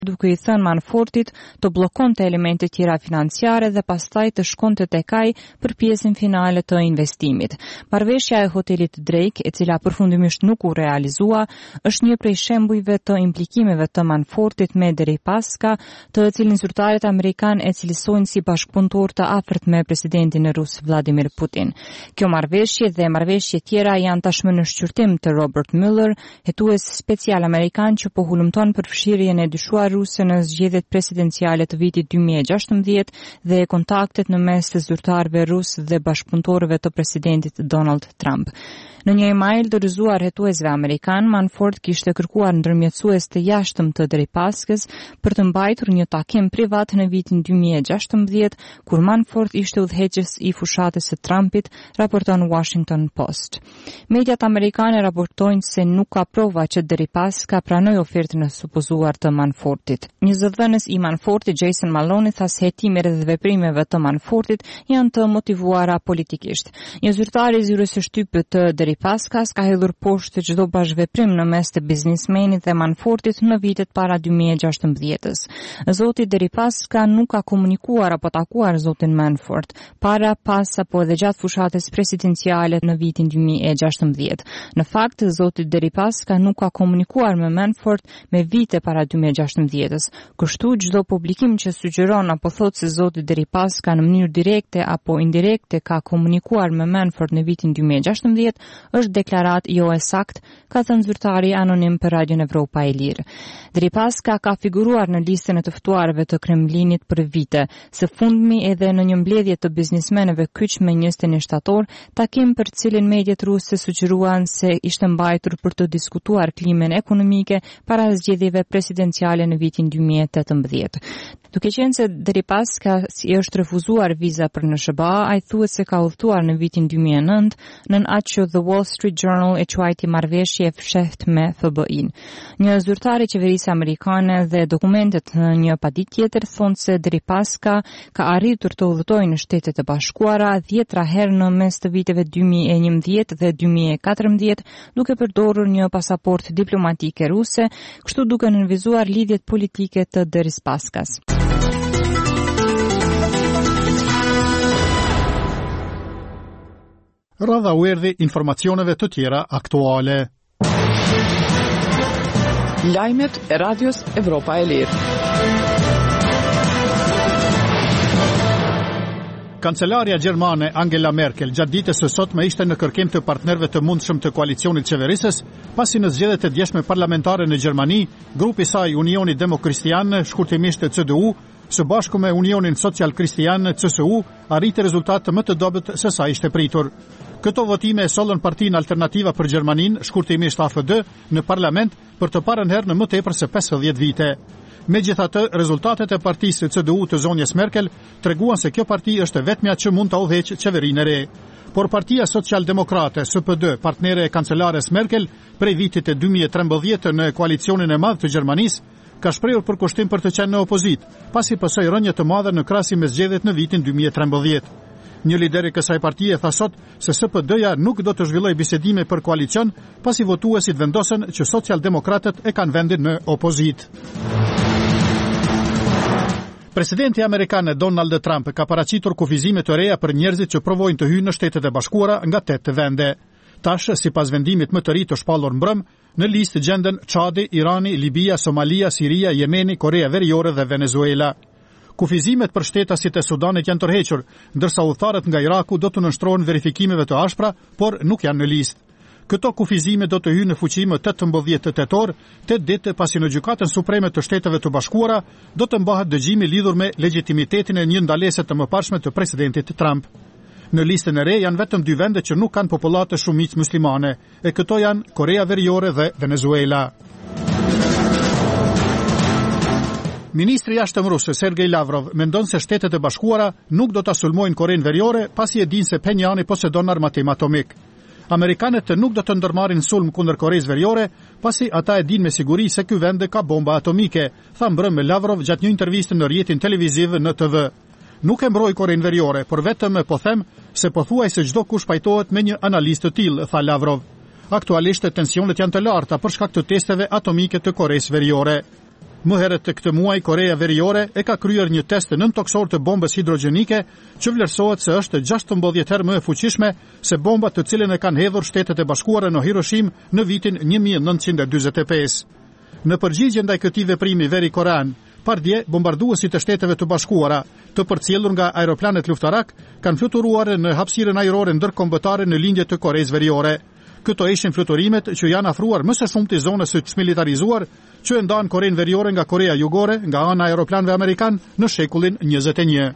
duke i thënë Manafortit të bllokonte elemente tjera financiare dhe pastaj të shkonte tek ai për pjesën finale të investimit. Marrëveshja e hotelit Drake, e cila përfundimisht nuk u realizua, është një prej shembujve të implikimeve të Manafortit me Deripaska, të cilin zyrtarët amerikanë e cilësojnë si bashkëpunëtor të afërt me presidentin rus Vladimir Putin. Kjo marrëveshje dhe marrëveshje tjera janë tashmë në shqyrtim të Robert Mueller, hetues special amerikan që po hulumton për fshirjen e dyshuar ruse në zgjedhjet presidenciale të vitit 2016 dhe kontaktet në mes të zyrtarëve rus dhe bashkëpunëtorëve të presidentit Donald Trump. Në një email dorëzuar hetuesve amerikan, Manafort kishte kërkuar ndërmjetësues të jashtëm të Deripaskës për të mbajtur një takim privat në vitin 2016, kur Manafort ishte udhëheqës i fushatës së Trumpit, raporton Washington Post. Mediat amerikane raportojnë se nuk ka prova që Deripaska pranoi ofertën e supozuar të Manafortit. Një zëdhënës i Manafortit, Jason Maloney, tha se hetimet dhe veprimeve të Manafortit janë të motivuara politikisht. Një zyrtar i zyrës së shtypit të Deripaskas ka hedhur poshtë çdo bashkëveprim në mes të biznismenit dhe Manafortit në vitet para 2016. Zoti Deripaska nuk ka komunikuar apo takuar zotin Manafort para, pas apo edhe gjatë fushatës presidenciale në vitin 2016. Në fakt, zoti Deripaska nuk ka komunikuar me Manafort me vite para 2016. Kështu çdo publikim që sugjeron apo thotë se zoti Deripaska në mënyrë direkte apo indirekte ka komunikuar me Manafort në vitin 2016 është deklarat jo e sakt, ka thënë zyrtari anonim për Radion Evropa e Lirë. Deripaska ka figuruar në listën e të ftuarëve të Kremlinit për vite, së fundmi edhe në një mbledhje të biznismenëve kyç me 21 shtator, takim për cilin mediat ruse sugjeruan se ishte mbajtur për të diskutuar klimën ekonomike para zgjedhjeve presidenciale në vitin 2018. Duke qenë se Deripaska si është refuzuar viza për NSHBA, ai thuhet se ka udhëtuar në vitin 2009, nën atë që The Wall Street Journal e quajti marrëveshje e fshehtë me FBI-n. Një zyrtar i qeverisë amerikane dhe dokumentet në një paditë tjetër thonë se Deripaska ka arritur të udhëtojë në Shtetet e Bashkuara 10 herë në mes të viteve 2011 dhe 2014, duke përdorur një pasaportë diplomatike ruse, kështu duke nënvizuar lidhjet politike të Deripaskas. Radha u erdhi informacioneve të tjera aktuale. Lajmet e Radios Evropa e Lirë. Kancelaria gjermane Angela Merkel gjatë ditës së sotme ishte në kërkim të partnerëve të mundshëm të koalicionit qeverisës, pasi në zgjedhjet e djeshme parlamentare në Gjermani, grupi i saj Unioni Demokristian, shkurtimisht CDU, së bashku me Unionin Social Kristian CSU, arriti rezultate më të dobët se sa ishte pritur. Këto votime e sollën Partinë Alternativa për Gjermaninë, shkurtimisht AFD, në parlament për të parën herë në më tepër se 50 vite. Megjithatë, rezultatet e partisë CDU të zonjës Merkel treguan se kjo parti është vetmja që mund ta udhëheqë qeverinë e re. Por Partia Social-Demokrate, SPD, partnere e kancelares Merkel, prej vitit e 2013 në koalicionin e madh të Gjermanisë, ka shprehur përkushtim për të qenë në opozit, pasi pësoi rënje të madhe në krahasim me zgjedhjet në vitin 2013. Një lider i kësaj partie tha sot se SPD-ja nuk do të zhvillojë bisedime për koalicion, pasi votuesit vendosën që socialdemokratët e kanë vendin në opozit. Presidenti amerikan Donald Trump ka paraqitur kufizime të reja për njerëzit që provojnë të hyjnë në Shtetet e Bashkuara nga 8 vende. Tash, sipas vendimit më të ri të shpallur mbrëm, në listë gjenden Çadi, Irani, Libia, Somalia, Siria, Jemeni, Korea Veriore dhe Venezuela. Kufizimet për shtetasit e Sudanit janë tërhequr, ndërsa udhëtarët nga Iraku do të nënshtrohen verifikimeve të ashpra, por nuk janë në listë. Këto kufizime do të hyjnë në fuqi më 18 tetor, 8 ditë pasi në Gjykatën Supreme të Shteteve të Bashkuara do të mbahet dëgjimi lidhur me legjitimitetin e një ndalese të mëparshme të presidentit Trump. Në listën e re janë vetëm 2 vende që nuk kanë popullate shumicë muslimane, e këto janë Korea Veriore dhe Venezuela. Ministri i jashtëm rus Sergej Lavrov mendon se Shtetet e Bashkuara nuk do ta sulmojnë Korenë Veriore pasi e dinë se Pyongyang posedon armatim atomik. Amerikanët nuk do të ndërmarrin sulm kundër Koreas Veriore pasi ata e dinë me siguri se ky vend ka bomba atomike, tha mbrëmë Lavrov gjatë një interviste në rrjetin televiziv në TV. Nuk e mbroj Korenë Veriore, por vetëm po them se pothuajse çdo kush pajtohet me një analist të tillë, tha Lavrov. Aktualisht tensionet janë të larta për shkak të testeve atomike të Koreas Veriore. Më herët të këtë muaj, Korea Veriore e ka kryer një test nëntoksor të bombës hidrogjenike që vlerësohet se është 16 herë më e fuqishme se bomba të cilën e kanë hedhur Shtetet e Bashkuara në Hiroshim në vitin 1945. Në përgjigje ndaj këtij veprimi veri-korean, pardje bombarduesit të Shteteve të Bashkuara, të përcjellur nga aeroplanet luftarak, kanë fluturuar në hapësirën ajrore ndërkombëtare në lindje të Koreas Veriore. Këto ishin fluturimet që janë afruar më së shumti zonës së çmilitarizuar që e ndan Korenë Veriore nga Korea Jugore nga ana e aeroplanëve amerikan në shekullin 21.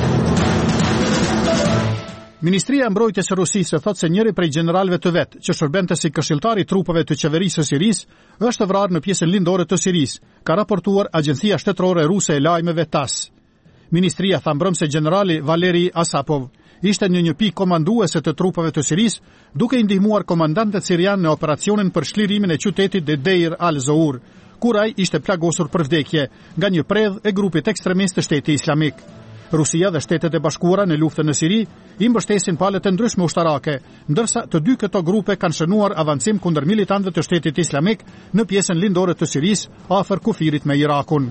Ministria e Mbrojtjes së Rusisë thotë se njëri prej gjeneralëve të vet, që shërbente si këshilltar i trupave të qeverisë së Sirisë, është vrarë në pjesën lindore të Sirisë, ka raportuar Agjencia Shtetërore Ruse e Lajmeve TASS. Ministria tha mbrëmse generali Valeri Asapov ishte në një pikë komanduese të trupave të Sirisë, duke i ndihmuar komandantët sirianë në operacionin për shlirimin e qytetit dhe Deir al-Zour, kur ai ishte plagosur për vdekje nga një predh e grupit ekstremist të Shteti Islamik. Rusia dhe Shtetet e Bashkuara në luftën në Siri i mbështesin palët e ndryshme ushtarake, ndërsa të dy këto grupe kanë shënuar avancim kundër militantëve të Shtetit Islamik në pjesën lindore të Sirisë, afër kufirit me Irakun.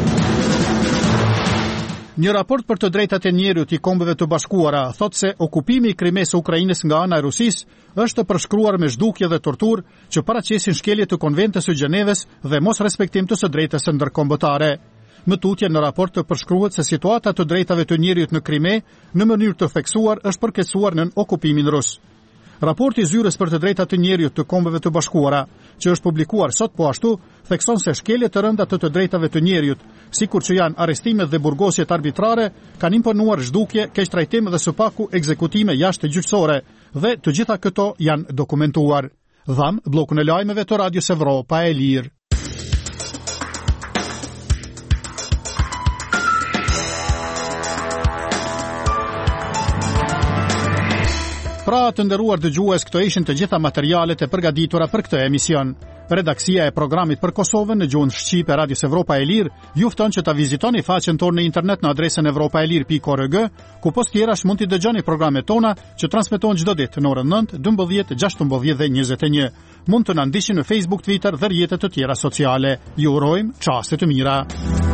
Një raport për të drejtat e njerëzit i Kombeve të Bashkuara thotë se okupimi i Krimes së Ukrainës nga ana e Rusisë është përshkruar me zhdukje dhe torturë që paraqesin shkelje të Konventës së Gjenevës dhe mos respektim të së drejtës së ndërkombëtare. Më tutje në raport të përshkruhet se situata të drejtave të njerëzit në Krime në mënyrë të theksuar është përkeqësuar në okupimin rus. Raporti i Zyrës për të drejtat të njerëzit të Kombeve të Bashkuara, që është publikuar sot po ashtu, thekson se shkelje të rënda të drejtave të njerëzit, sikur që janë arrestimet dhe burgosjet arbitrare, kanë imponuar zhdukje, keqtrajtim dhe së paku ekzekutime jashtëgjyqësore, dhe të gjitha këto janë dokumentuar. Dham, bllokun e lajmeve të Radios Evropa e Lirë. Pra të nderuar dëgjues, këto ishin të gjitha materialet e përgatitura për këtë emision. Redaksia e programit për Kosovën në gjuhën shqipe Radios Evropa e Lirë ju fton që ta vizitoni faqen tonë në internet në adresën evropaelir.org, ku post tjerash mund t'i dëgjoni programet tona që transmetohen çdo ditë në orën 9, 12, 16 dhe 21. Mund të na ndiqni në Facebook, Twitter dhe rrjetet të tjera sociale. Ju urojmë çaste të mira.